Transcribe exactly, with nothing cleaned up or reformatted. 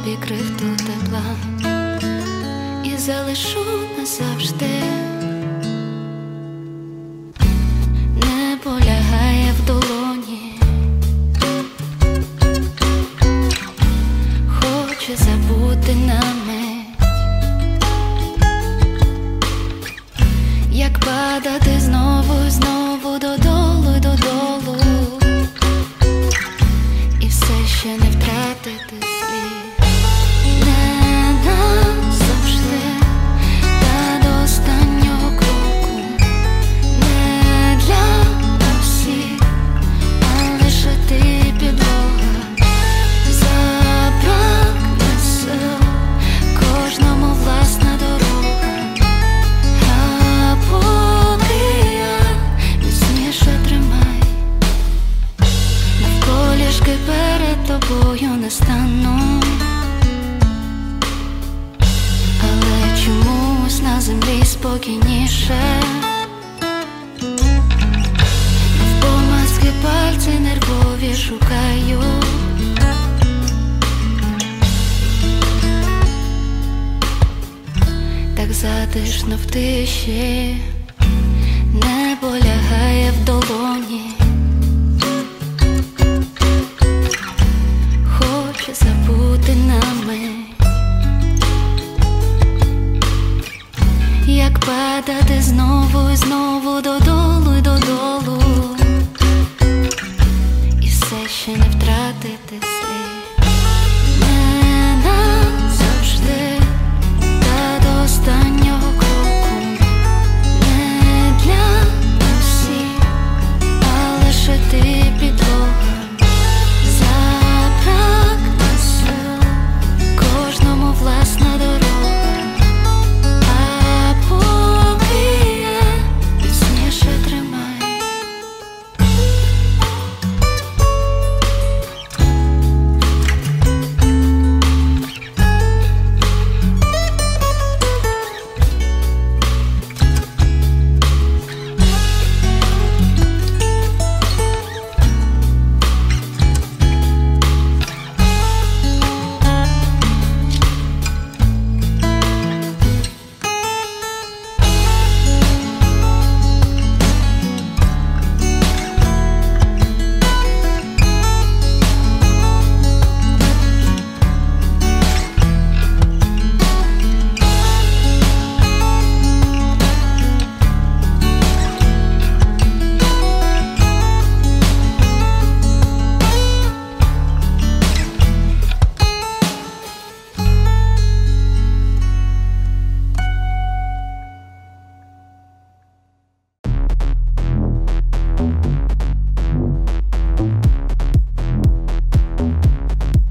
тобі крихту тепла і залишу назавжди. Не полягає в долоні, хоче забути на мить, як падати знову і знову додолу й додолу, і все ще не втратити слід. Не назавжди, та до останнього кроку, не для всіх, а лише ти підлога. Забракне сил, кожному власна дорога, а поки я міцніше тримай, навколішки перед тобою не стану, але чомусь на землі спокійніше. Навпомацьки пальці нервові шукаю, так затишно в тиші, не полягає в долоні, хоче забути на мить, як падати знову і знову додолу,